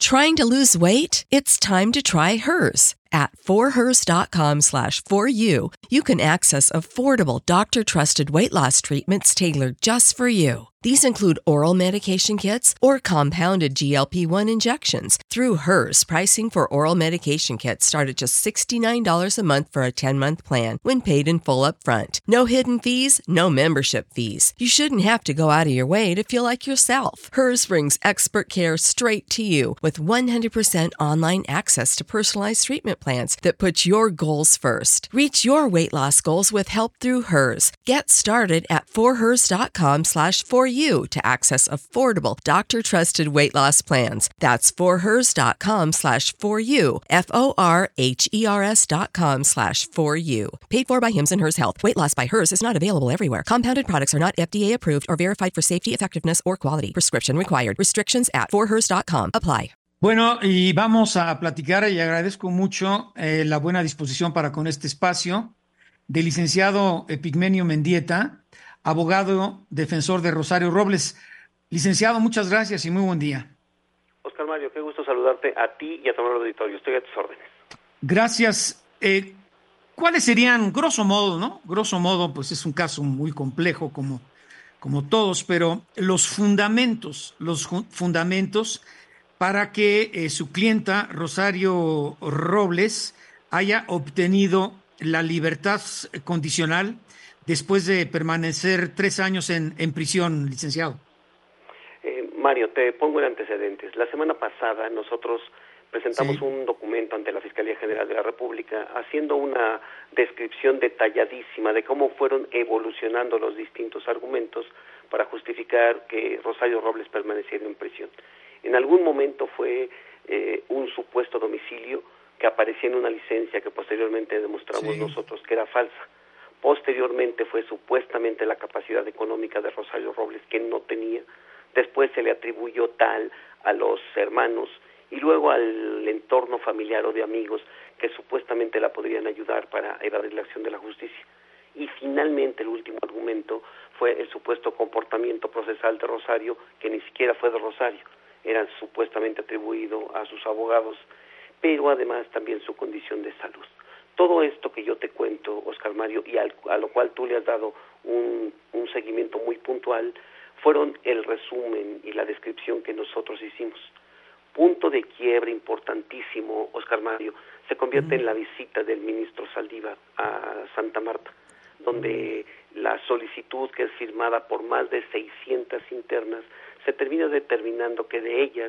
Trying to lose weight? It's time to try Hers. At forhers.com/4u, you can access affordable, doctor-trusted weight loss treatments tailored just for you. These include oral medication kits or compounded GLP-1 injections. Through Hers, pricing for oral medication kits start at just $69 a month for a 10-month plan when paid in full upfront. No hidden fees, no membership fees. You shouldn't have to go out of your way to feel like yourself. Hers brings expert care straight to you with 100% online access to personalized treatment plans that put your goals first. Reach your weight loss goals with help through Hers. Get started at forhers.com/4u to access affordable, doctor-trusted weight loss plans. That's forhers.com/4u, forhers.com/4u. Paid for by Hims & Hers Health. Weight loss by Hers is not available everywhere. Compounded products are not FDA approved or verified for safety, effectiveness, or quality. Prescription required. Restrictions at forhers.com apply. Bueno, y vamos a platicar y agradezco mucho la buena disposición para con este espacio del licenciado Epigmenio Mendieta, abogado defensor de Rosario Robles. Licenciado, muchas gracias y muy buen día. Oscar Mario, qué gusto saludarte a ti y a todo el auditorio. Estoy a tus órdenes. Gracias. ¿Cuáles serían, grosso modo, no? Grosso modo, pues es un caso muy complejo como todos, pero los fundamentos para que su clienta Rosario Robles haya obtenido la libertad condicional después de permanecer 3 años en prisión, licenciado? Mario, te pongo en antecedentes. La semana pasada nosotros presentamos un documento ante la Fiscalía General de la República haciendo una descripción detalladísima de cómo fueron evolucionando los distintos argumentos para justificar que Rosario Robles permaneciera en prisión. En algún momento fue un supuesto domicilio que aparecía en una licencia que posteriormente demostramos nosotros que era falsa. Posteriormente fue supuestamente la capacidad económica de Rosario Robles que no tenía. Después se le atribuyó tal a los hermanos y luego al entorno familiar o de amigos que supuestamente la podrían ayudar para evadir la acción de la justicia. Y finalmente el último argumento fue el supuesto comportamiento procesal de Rosario, que ni siquiera fue de Rosario, era supuestamente atribuido a sus abogados, pero además también su condición de salud. Todo esto que yo te cuento, Oscar Mario, y a lo cual tú le has dado un seguimiento muy puntual, fueron el resumen y la descripción que nosotros hicimos. Punto de quiebre importantísimo, Oscar Mario, se convierte en la visita del ministro Saldívar a Santa Marta, donde la solicitud, que es firmada por más de 600 internas, se termina determinando que de ellas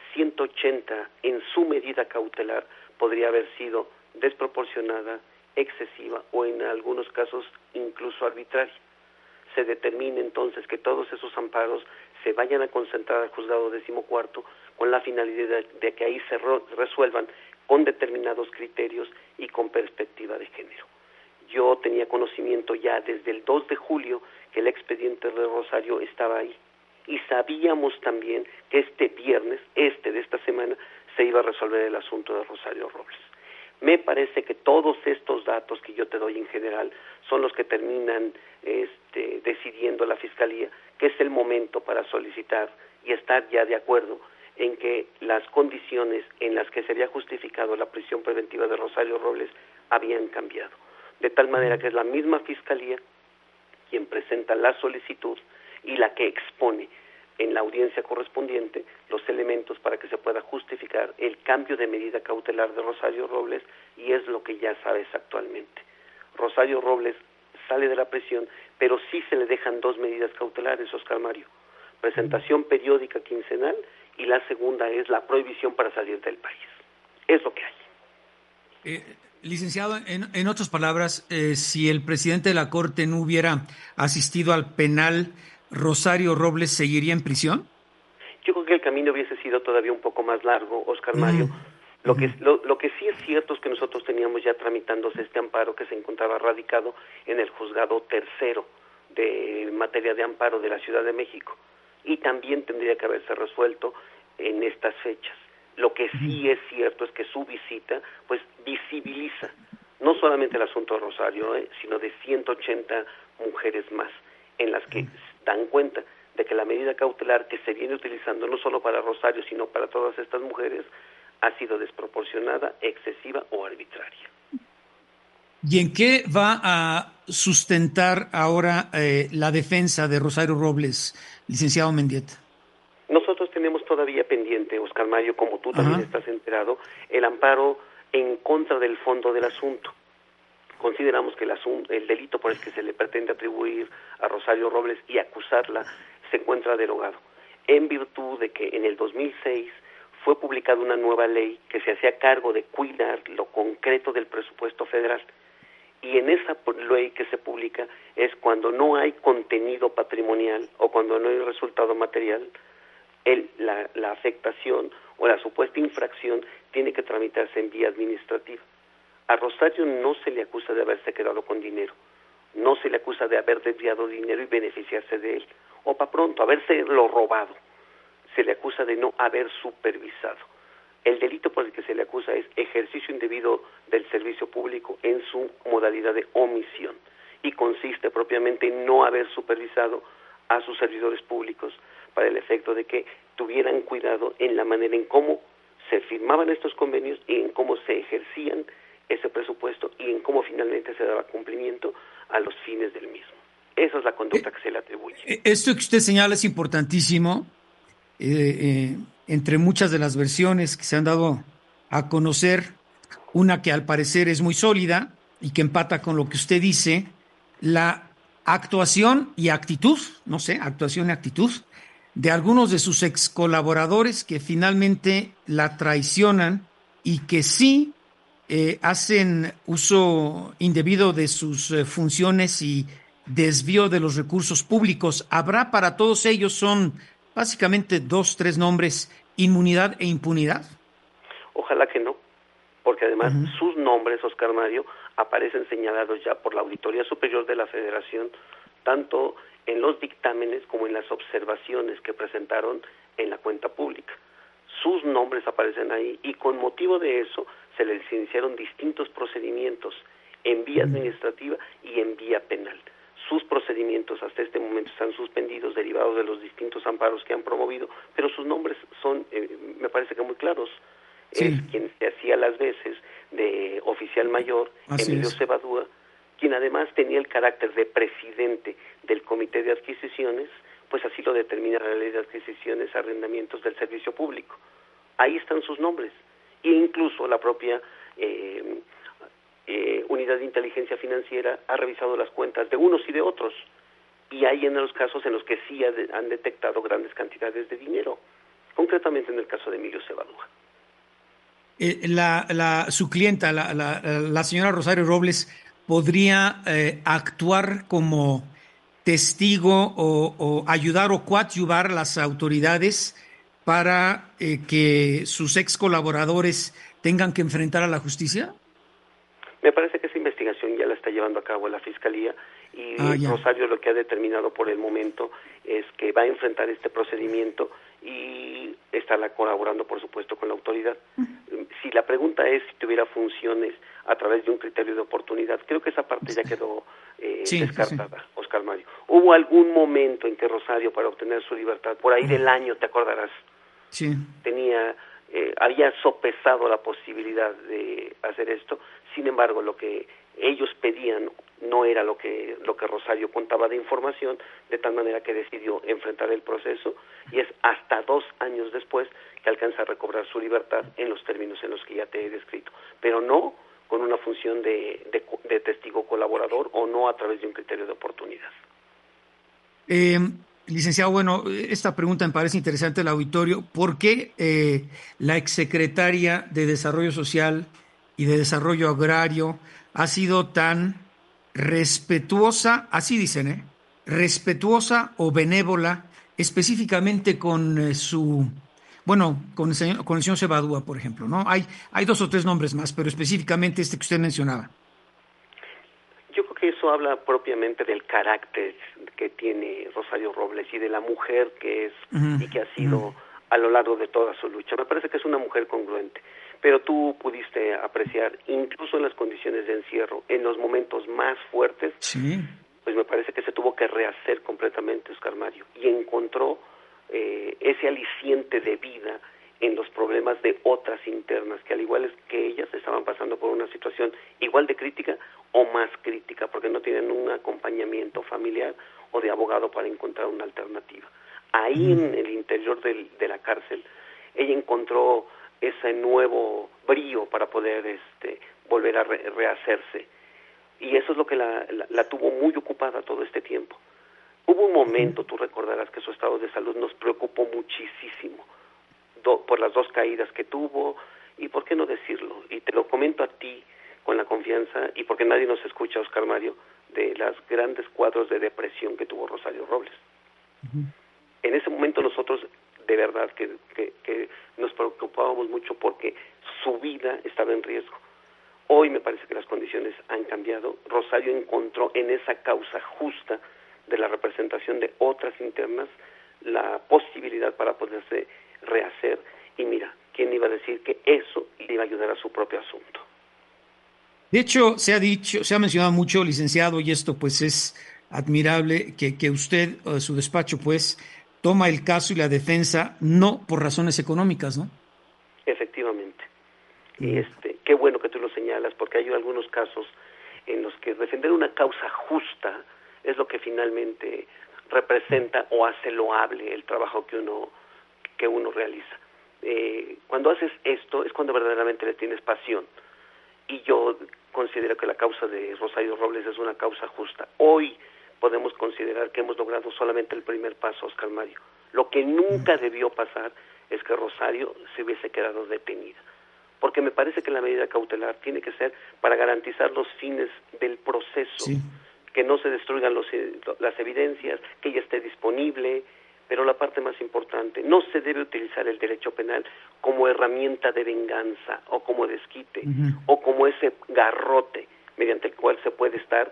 180 en su medida cautelar podría haber sido desproporcionada, excesiva o en algunos casos incluso arbitraria. Se determina entonces que todos esos amparos se vayan a concentrar al juzgado 14º con la finalidad de que ahí se resuelvan con determinados criterios y con perspectiva de género. Yo tenía conocimiento ya desde el 2 de julio que el expediente de Rosario estaba ahí. Y sabíamos también que este viernes, de esta semana, se iba a resolver el asunto de Rosario Robles. Me parece que todos estos datos que yo te doy en general son los que terminan decidiendo la Fiscalía que es el momento para solicitar y estar ya de acuerdo en que las condiciones en las que sería justificado la prisión preventiva de Rosario Robles habían cambiado. De tal manera que es la misma Fiscalía quien presenta la solicitud y la que expone en la audiencia correspondiente los elementos para que se pueda justificar el cambio de medida cautelar de Rosario Robles, y es lo que ya sabes actualmente. Rosario Robles sale de la prisión, pero sí se le dejan 2 medidas cautelares, Oscar Mario. Presentación periódica quincenal y la segunda es la prohibición para salir del país. Es lo que hay. Licenciado, en otras palabras, si el presidente de la Corte no hubiera asistido al penal, ¿Rosario Robles seguiría en prisión? Yo creo que el camino hubiese sido todavía un poco más largo, Oscar Mario. Lo que sí es cierto es que nosotros teníamos ya tramitándose este amparo que se encontraba radicado en el juzgado 3º de materia de amparo de la Ciudad de México, y también tendría que haberse resuelto en estas fechas. Lo que sí es cierto es que su visita pues visibiliza no solamente el asunto de Rosario, sino de 180 mujeres más, en las que dan cuenta de que la medida cautelar que se viene utilizando no solo para Rosario, sino para todas estas mujeres, ha sido desproporcionada, excesiva o arbitraria. ¿Y en qué va a sustentar ahora la defensa de Rosario Robles, licenciado Mendieta? Nosotros tenemos todavía pendiente, Oscar Mario, como tú también estás enterado, el amparo en contra del fondo del asunto. Consideramos que el delito por el que se le pretende atribuir a Rosario Robles y acusarla se encuentra derogado, en virtud de que en el 2006 fue publicada una nueva ley que se hacía cargo de cuidar lo concreto del presupuesto federal. Y en esa ley que se publica es cuando no hay contenido patrimonial o cuando no hay resultado material, la afectación o la supuesta infracción tiene que tramitarse en vía administrativa. A Rosario no se le acusa de haberse quedado con dinero, no se le acusa de haber desviado dinero y beneficiarse de él, o para pronto, habérselo robado. Se le acusa de no haber supervisado. El delito por el que se le acusa es ejercicio indebido del servicio público en su modalidad de omisión y consiste propiamente en no haber supervisado a sus servidores públicos para el efecto de que tuvieran cuidado en la manera en cómo se firmaban estos convenios y en cómo se ejercían ese presupuesto y en cómo finalmente se daba cumplimiento a los fines del mismo. Esa es la conducta que se le atribuye. Esto que usted señala es importantísimo. Entre muchas de las versiones que se han dado a conocer, una que al parecer es muy sólida y que empata con lo que usted dice, la actuación y actitud, no sé, actuación y actitud de algunos de sus ex colaboradores que finalmente la traicionan y que sí hacen uso indebido de sus funciones y desvío de los recursos públicos. ¿Habrá para todos ellos, son básicamente 2, 3 nombres, inmunidad e impunidad? Ojalá que no, porque además sus nombres, Oscar Mario, aparecen señalados ya por la Auditoría Superior de la Federación, tanto en los dictámenes como en las observaciones que presentaron en la cuenta pública. Sus nombres aparecen ahí y con motivo de eso se les iniciaron distintos procedimientos en vía administrativa y en vía penal. Sus procedimientos hasta este momento están suspendidos, derivados de los distintos amparos que han promovido, pero sus nombres son, me parece que muy claros. Sí. Es quien se hacía las veces de oficial mayor, Emilio Cebadúa, quien además tenía el carácter de presidente del Comité de Adquisiciones, pues así lo determina la Ley de Adquisiciones, Arrendamientos del Servicio Público. Ahí están sus nombres. E incluso la propia Unidad de Inteligencia Financiera ha revisado las cuentas de unos y de otros. Y hay en los casos en los que sí han detectado grandes cantidades de dinero, concretamente en el caso de Emilio Cebadúa. Su clienta, la señora Rosario Robles, ¿podría actuar como testigo o ayudar o coadyuvar a las autoridades para que sus ex colaboradores tengan que enfrentar a la justicia? Me parece que esa investigación ya la está llevando a cabo la Fiscalía y Rosario lo que ha determinado por el momento es que va a enfrentar este procedimiento y estará colaborando, por supuesto, con la autoridad. Si la pregunta es si tuviera funciones a través de un criterio de oportunidad, creo que esa parte ya quedó descartada, Oscar Mario. Hubo algún momento en que Rosario, para obtener su libertad, por ahí del año, te acordarás, había sopesado la posibilidad de hacer esto. Sin embargo, lo que ellos pedían no era lo que Rosario contaba de información, de tal manera que decidió enfrentar el proceso y es hasta 2 años después que alcanza a recobrar su libertad en los términos en los que ya te he descrito, pero no con una función de testigo colaborador o no a través de un criterio de oportunidad. Licenciado, bueno, esta pregunta me parece interesante al auditorio. ¿Por qué la exsecretaria de Desarrollo Social y de Desarrollo Agrario ha sido tan respetuosa, así dicen, respetuosa o benévola, específicamente con con el señor Cebadúa, por ejemplo, ¿no? Hay 2 o 3 nombres más, pero específicamente este que usted mencionaba. Yo creo que eso habla propiamente del carácter que tiene Rosario Robles y de la mujer que es y que ha sido a lo largo de toda su lucha. Me parece que es una mujer congruente, pero tú pudiste apreciar, incluso en las condiciones de encierro, en los momentos más fuertes, pues me parece que se tuvo que rehacer completamente, Oscar Mario, y encontró ese aliciente de vida en los problemas de otras internas, que al igual que ellas estaban pasando por una situación igual de crítica o más crítica, porque no tienen un acompañamiento familiar o de abogado para encontrar una alternativa. Ahí en el interior de la cárcel, ella encontró ese nuevo brío para poder volver a rehacerse, y eso es lo que la tuvo muy ocupada todo este tiempo. Hubo un momento, tú recordarás, que su estado de salud nos preocupó muchísimo, por las 2 caídas que tuvo, y por qué no decirlo, y te lo comento a ti con la confianza, y porque nadie nos escucha, Oscar Mario, de los grandes cuadros de depresión que tuvo Rosario Robles. En ese momento nosotros, de verdad, que nos preocupábamos mucho porque su vida estaba en riesgo. Hoy me parece que las condiciones han cambiado. Rosario encontró en esa causa justa de la representación de otras internas la posibilidad para poderse rehacer, y mira, ¿quién iba a decir que eso le iba a ayudar a su propio asunto? De hecho, se ha mencionado mucho, licenciado, y esto pues es admirable, que usted, su despacho, pues, toma el caso y la defensa no por razones económicas, ¿no? Efectivamente. Qué bueno que tú lo señalas, porque hay algunos casos en los que defender una causa justa es lo que finalmente representa o hace loable el trabajo que uno realiza. Cuando haces esto es cuando verdaderamente le tienes pasión, y yo considero que la causa de Rosario Robles es una causa justa. Hoy podemos considerar que hemos logrado solamente el primer paso, Oscar Mario. Lo que nunca debió pasar es que Rosario se hubiese quedado detenida, porque me parece que la medida cautelar tiene que ser para garantizar los fines del proceso, sí, que no se destruyan las evidencias, que ella esté disponible, pero la parte más importante, no se debe utilizar el derecho penal como herramienta de venganza o como desquite, o como ese garrote mediante el cual se puede estar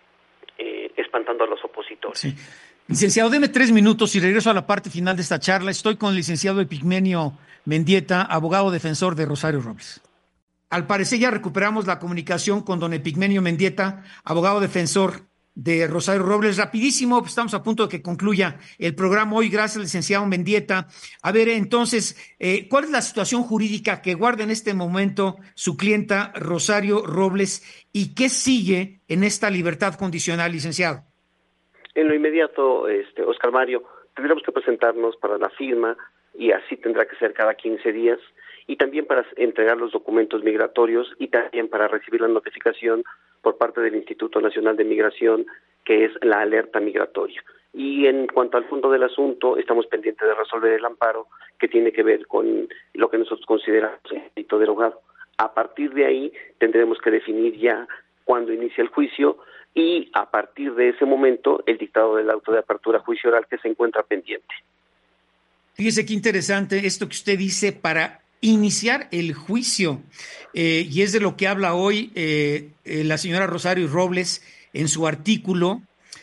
espantando a los opositores. Sí. Licenciado, deme 3 minutos y regreso a la parte final de esta charla. Estoy con el licenciado Epigmenio Mendieta, abogado defensor de Rosario Robles. Al parecer ya recuperamos la comunicación con don Epigmenio Mendieta, abogado defensor de Rosario Robles. Rapidísimo, pues estamos a punto de que concluya el programa hoy. Gracias, licenciado Mendieta. A ver, entonces, ¿cuál es la situación jurídica que guarda en este momento su clienta Rosario Robles y qué sigue en esta libertad condicional, licenciado? En lo inmediato, Oscar Mario, tendremos que presentarnos para la firma, y así tendrá que ser cada 15 días, y también para entregar los documentos migratorios, y también para recibir la notificación por parte del Instituto Nacional de Migración, que es la alerta migratoria. Y en cuanto al fondo del asunto, estamos pendientes de resolver el amparo, que tiene que ver con lo que nosotros consideramos el delito derogado. A partir de ahí tendremos que definir ya cuándo inicia el juicio, y a partir de ese momento el dictado del auto de apertura a juicio oral, que se encuentra pendiente. Fíjese qué interesante esto que usted dice, para iniciar el juicio, y es de lo que habla hoy la señora Rosario Robles en su artículo.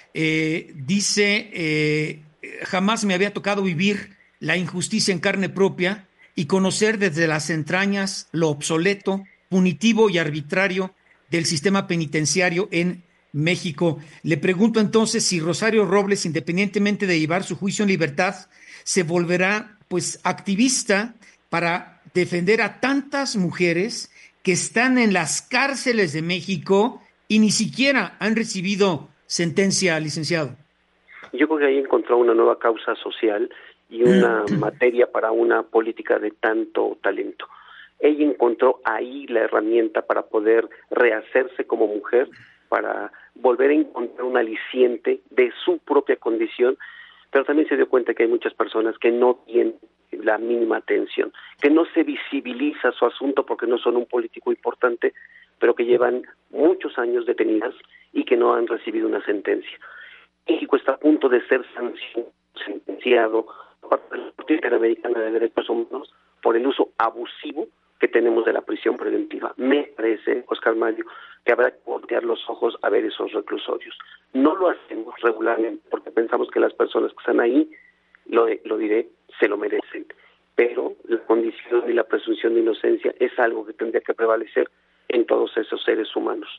Dice, jamás me había tocado vivir la injusticia en carne propia y conocer desde las entrañas lo obsoleto, punitivo y arbitrario del sistema penitenciario en México. Le pregunto entonces si Rosario Robles, independientemente de llevar su juicio en libertad, se volverá pues activista para defender a tantas mujeres que están en las cárceles de México y ni siquiera han recibido sentencia, licenciado. Yo creo que ahí encontró una nueva causa social y una materia para una política de tanto talento. Ella encontró ahí la herramienta para poder rehacerse como mujer, para volver a encontrar un aliciente de su propia condición, pero también se dio cuenta que hay muchas personas que no tienen la mínima atención, que no se visibiliza su asunto porque no son un político importante, pero que llevan muchos años detenidas y que no han recibido una sentencia. México está a punto de ser sentenciado por la Corte Interamericana de Derechos Humanos por el uso abusivo que tenemos de la prisión preventiva. Me parece, Oscar Mario, que habrá que voltear los ojos a ver esos reclusorios. No lo hacemos regularmente porque pensamos que las personas que están ahí, lo diré, se lo merecen. Pero la condición y la presunción de inocencia es algo que tendría que prevalecer en todos esos seres humanos.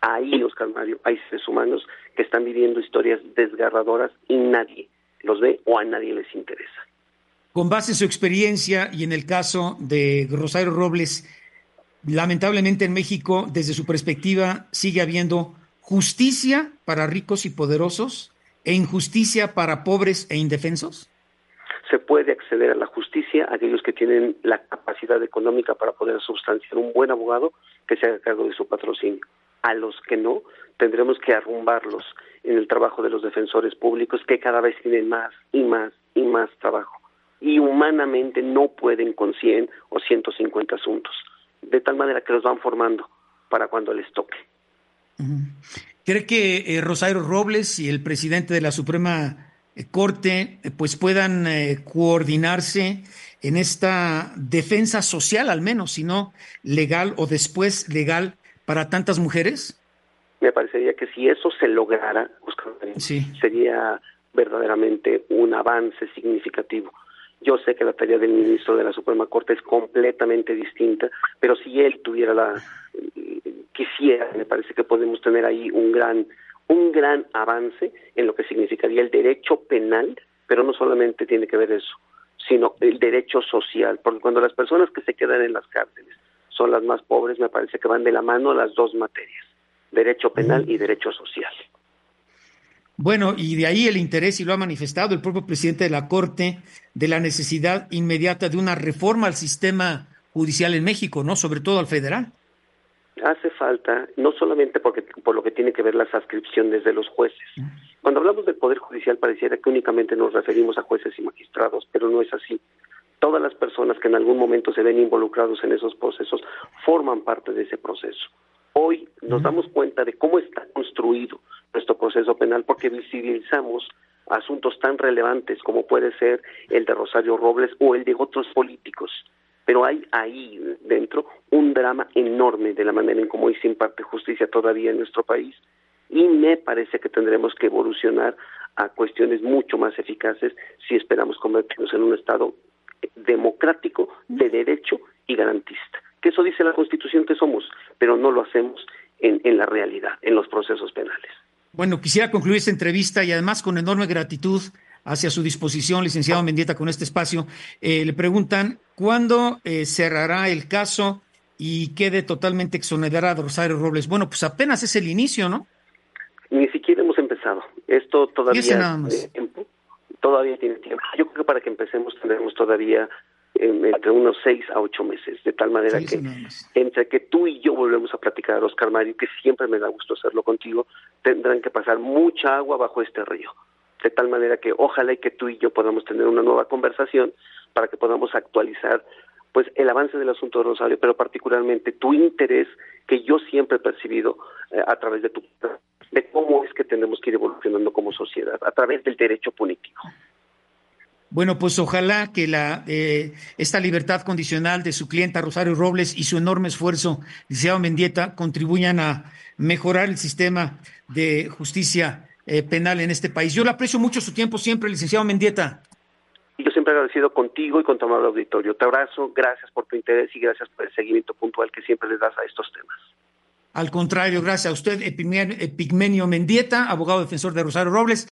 Ahí, Oscar Mario, hay seres humanos que están viviendo historias desgarradoras y nadie los ve o a nadie les interesa. Con base en su experiencia y en el caso de Rosario Robles, lamentablemente en México, desde su perspectiva, sigue habiendo justicia para ricos y poderosos e injusticia para pobres e indefensos. Se puede acceder a la justicia a aquellos que tienen la capacidad económica para poder sustanciar un buen abogado que se haga cargo de su patrocinio. A los que no, tendremos que arrumbarlos en el trabajo de los defensores públicos, que cada vez tienen más y más y más trabajo. Y humanamente no pueden con 100 o 150 asuntos, de tal manera que los van formando para cuando les toque. ¿Cree que Rosario Robles y el presidente de la Suprema Corte pues puedan coordinarse en esta defensa social, al menos, si no legal o después legal, para tantas mujeres? Me parecería que si eso se lograra, Oscar, sí, sería verdaderamente un avance significativo. Yo sé que la tarea del ministro de la Suprema Corte es completamente distinta, pero si él quisiera, me parece que podemos tener ahí un gran avance en lo que significaría el derecho penal, pero no solamente tiene que ver eso, sino el derecho social, porque cuando las personas que se quedan en las cárceles son las más pobres, me parece que van de la mano las dos materias, derecho penal y derecho social. Bueno, y de ahí el interés, y lo ha manifestado el propio presidente de la Corte, de la necesidad inmediata de una reforma al sistema judicial en México, ¿no? Sobre todo al federal. Hace falta, no solamente por lo que tiene que ver las adscripciones de los jueces. Cuando hablamos del Poder Judicial pareciera que únicamente nos referimos a jueces y magistrados, pero no es así. Todas las personas que en algún momento se ven involucrados en esos procesos forman parte de ese proceso. Hoy nos damos cuenta de cómo está construido nuestro proceso penal porque visibilizamos asuntos tan relevantes como puede ser el de Rosario Robles o el de otros políticos. Pero hay ahí dentro un drama enorme de la manera en cómo hoy se imparte justicia todavía en nuestro país y me parece que tendremos que evolucionar a cuestiones mucho más eficaces si esperamos convertirnos en un Estado democrático, de derecho y garantista. Que eso dice la Constitución que somos, pero no lo hacemos en la realidad, en los procesos penales. Bueno, quisiera concluir esta entrevista y además con enorme gratitud hacia su disposición, licenciado Mendieta, con este espacio. Le preguntan, ¿cuándo cerrará el caso y quede totalmente exonerado Rosario Robles? Bueno, pues apenas es el inicio, ¿no? Ni siquiera hemos empezado. Esto todavía nada más. Todavía tiene tiempo. Yo creo que para que empecemos tendremos todavía entre unos 6 a 8 meses, de tal manera que entre que tú y yo volvemos a platicar, Oscar Mario, que siempre me da gusto hacerlo contigo, tendrán que pasar mucha agua bajo este río, de tal manera que ojalá y que tú y yo podamos tener una nueva conversación para que podamos actualizar pues el avance del asunto de Rosario, pero particularmente tu interés que yo siempre he percibido a través de cómo es que tenemos que ir evolucionando como sociedad, a través del derecho punitivo. Bueno, pues ojalá que esta libertad condicional de su clienta Rosario Robles y su enorme esfuerzo, licenciado Mendieta, contribuyan a mejorar el sistema de justicia penal en este país. Yo le aprecio mucho su tiempo siempre, licenciado Mendieta. Yo siempre agradecido contigo y con tu amable auditorio. Te abrazo, gracias por tu interés y gracias por el seguimiento puntual que siempre les das a estos temas. Al contrario, gracias a usted, Epigmenio Mendieta, abogado defensor de Rosario Robles.